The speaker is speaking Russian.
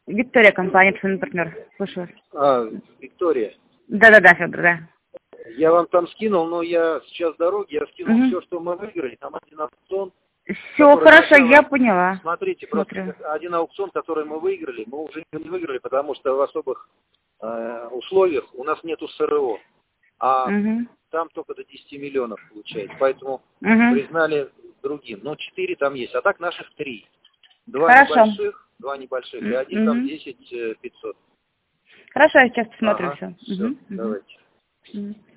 Виктория, компания «Ценный партнер». Слушаю вас. Виктория. Да-да-да, Федор, да. Я вам там скинул, но я сейчас в дороге, я скинул все, что мы выиграли. Там один аукцион. Все хорошо, я поняла. Смотрите, просто один аукцион, который мы выиграли, мы уже не выиграли, потому что в особых условиях у нас нету СРО. А там только до 10 миллионов получается. Поэтому признали другим. Ну, 4 там есть, а так наших 3. Два небольших, и один там 10 500. Хорошо, я сейчас посмотрю все. Давайте.